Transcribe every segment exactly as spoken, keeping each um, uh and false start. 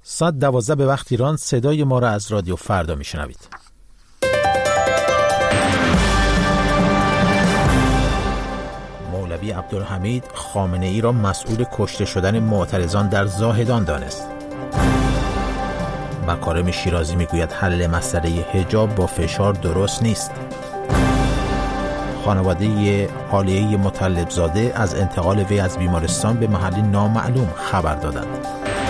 ساعت دوازده به وقت ایران. صدای ما را از رادیو فردا میشنوید. مولوی عبدالحمید خامنه ای را مسئول کشته شدن معترضان در زاهدان دانست. مکارم شیرازی میگوید حل مسئله حجاب با فشار درست نیست. خانواده عالیه مطلب زاده از انتقال وی از بیمارستان به محلی نامعلوم خبر دادند.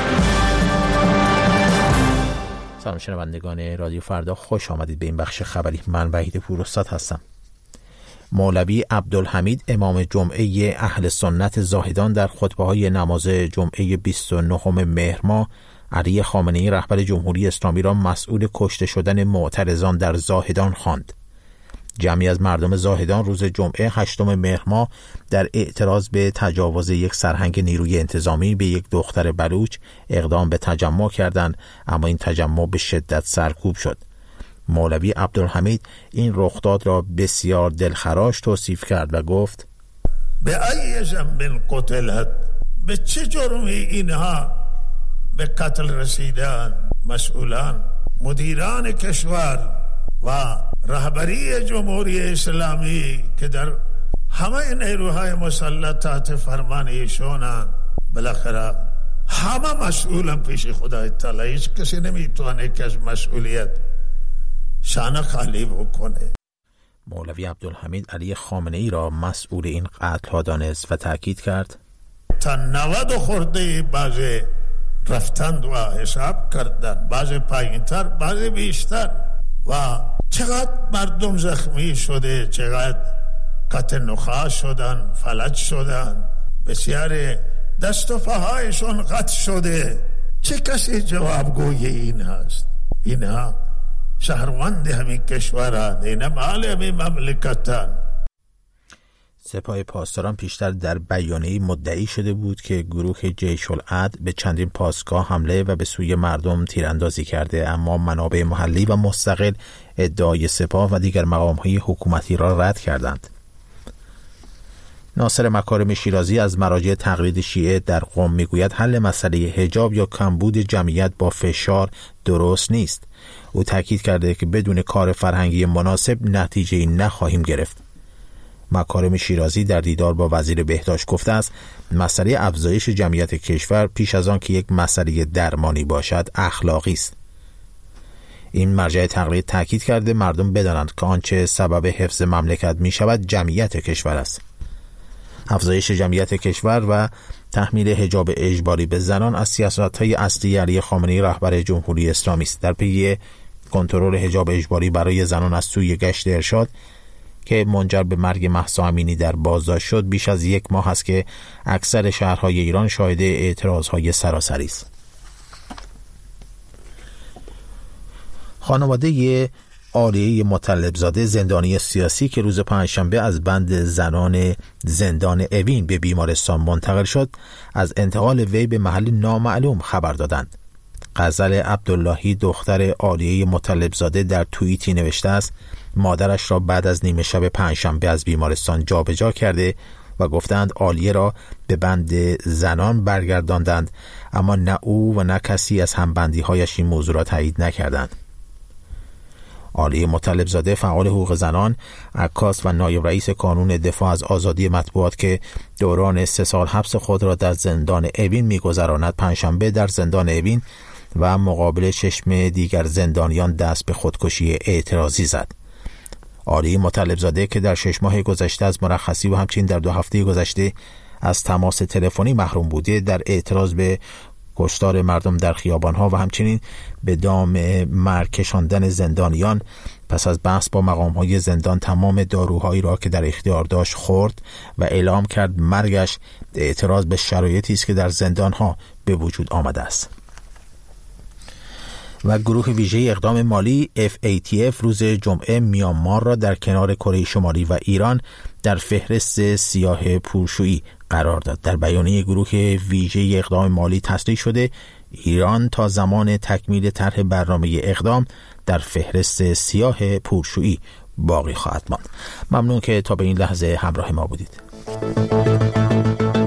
سلام شنوندگان رادیو فردا، خوش آمدید به این بخش خبری. من وحید پوراستاد هستم. مولوی عبدالحمید امام جمعه اهل سنت زاهدان در خطبه‌های نماز جمعه بیست و نهم مهر ماه علی خامنه ای رهبر جمهوری اسلامی را مسئول کشته شدن معترضان در زاهدان خواند. جمعی از مردم زاهدان روز جمعه هشتم مهر ماه در اعتراض به تجاوز یک سرهنگ نیروی انتظامی به یک دختر بلوچ اقدام به تجمع کردند، اما این تجمع به شدت سرکوب شد. مولوی عبدالحمید این رخداد را بسیار دلخراش توصیف کرد و گفت: به ای ذنب قتلت، به چه جرمی اینها به قتل رسیدن؟ مسئولان، مدیران کشور و رهبری جمهوری اسلامی که در همه نیروهای مسلح تحت فرمان ایشونند، بالاخره همه مسئولن پیش خدای تعالی. هیچ کسی نمیتونه که از مسئولیت شانه خالی بکنه. مولوی عبدالحمید علی خامنه ای را مسئول این قتل ها دانست و تاکید کرد: تا نود خورده بعضی رفتند و حساب کردن، بعضی پایینتر بعضی بیشتر، و چقدر مردم زخمی شده، چقدر قطع نخاع شدن، فلج شدن، بسیار دست و پاهایشون قطع شده. چه کسی جوابگوی این هست؟ اینها شهروند همین کشورند، اینها مال همین مملکتند. سپاه پاسداران پیشتر در بیانیه‌ای مدعی شده بود که گروه جیش العدل به چندین پاسگاه حمله و به سوی مردم تیراندازی کرده، اما منابع محلی و مستقل ادعای سپاه و دیگر مقام‌های حکومتی را رد کردند. ناصر مکارم شیرازی از مراجع تقلید شیعه در قم میگوید حل مسئله حجاب یا کمبود جمعیت با فشار درست نیست. او تاکید کرده که بدون کار فرهنگی مناسب نتیجه‌ای نخواهیم گرفت. مکارم شیرازی در دیدار با وزیر بهداشت گفته است مسئله افزایش جمعیت کشور پیش از آن که یک مسئله درمانی باشد اخلاقی است. این مرجع تقلید تاکید کرده مردم بدانند که آنچه سبب حفظ مملکت می شود جمعیت کشور است. افزایش جمعیت کشور و تحمیل حجاب اجباری به زنان از سیاست‌های اصلی علی خامنه ای رهبر جمهوری اسلامی است. در پی کنترل حجاب اجباری برای زنان از سوی گشت ارشاد که منجر به مرگ مهسا امینی در بازداشت شد، بیش از یک ماه است که اکثر شهرهای ایران شاهد اعتراضهای سراسری است. خانواده عالیه مطلب زاده زندانی سیاسی که روز پنجشنبه از بند زنان زندان اوین به بیمارستان منتقل شد، از انتقال وی به محل نامعلوم خبر دادند. غزل عبداللهی دختر عالیه مطلب زاده در توییتی نوشته است مادرش را بعد از نیمه شب پنجشنبه از بیمارستان جابجا کرده و گفتند عالیه را به بند زنان برگرداندند، اما نه او و نه کسی از همبندی هایش این موضوع را تایید نکردند. عالیه مطلب زاده فعال حقوق زنان، عکاس و نایب رئیس کانون دفاع از آزادی مطبوعات که دوران سه سال حبس خود را در زندان اوین می‌گذراند، پنجشنبه در زندان اوین و مقابل چشم دیگر زندانیان دست به خودکشی اعتراضی زد. عالیه مطلب زاده که در شش ماه گذشته از مرخصی و همچنین در دو هفته گذشته از تماس تلفنی محروم بوده، در اعتراض به کشتار مردم در خیابانها و همچنین به دام مرگ کشاندن زندانیان پس از بحث با مقام‌های زندان تمام داروهایی را که در اختیار داشت خورد و اعلام کرد مرگش اعتراض به شرایطی است که در زندانها به وجود آمده است. و گروه ویژه اقدام مالی اف ای تی اف روز جمعه میانمار را در کنار کره شمالی و ایران در فهرست سیاه پورشویی قرار داد. در بیانیه گروه ویژه اقدام مالی تصریح شده ایران تا زمان تکمیل طرح برنامه اقدام در فهرست سیاه پورشویی باقی خواهد ماند. ممنون که تا به این لحظه همراه ما بودید.